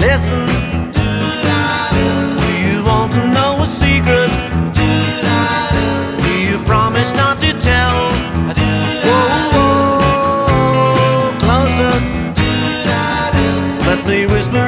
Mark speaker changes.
Speaker 1: Listen, do you want to know a secret? Do you promise not to tell? Whoa, whoa, closer. Let me whisper